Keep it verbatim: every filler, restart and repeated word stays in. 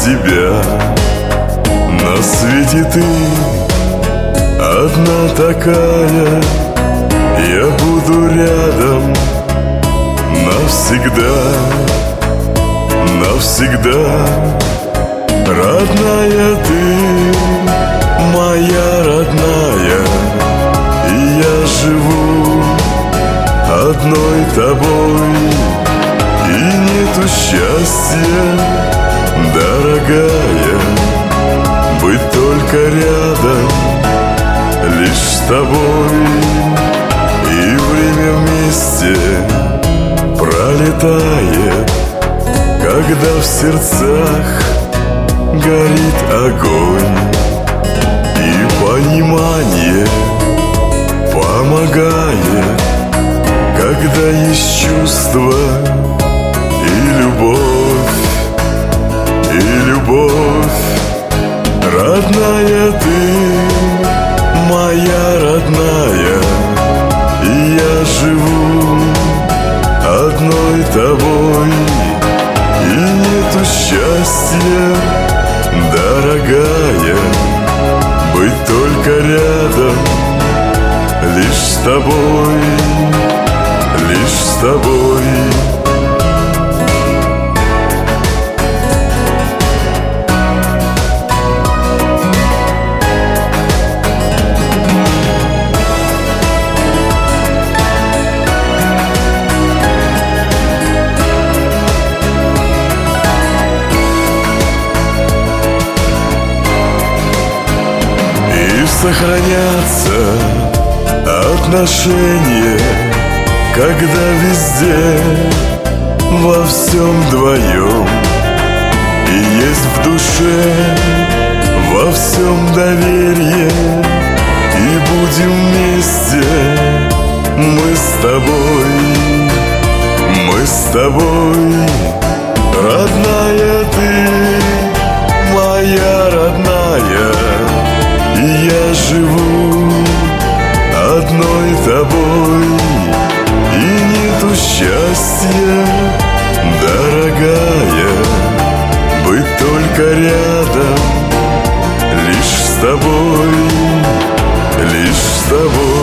тебя. На свете ты одна такая, я буду рядом навсегда, навсегда. Родная ты, моя родная, и я живу одной тобой. И нету счастья, дорогая, быть только рядом, лишь с тобой. И время вместе пролетает, когда в сердцах горит огонь. И понимание помогает, когда есть чувство и любовь, и любовь. Родная ты, моя родная, и я живу одной тобой. И нету счастья, дорогая, быть только рядом, лишь с тобой, лишь с тобой. Сохранятся отношения, когда везде, во всем вдвоем, и есть в душе во всем доверие. И будем вместе мы с тобой, мы с тобой. Родная ты, моя родная, и я живу одной тобой. И нету счастья, дорогая, быть только рядом, лишь с тобой, лишь с тобой.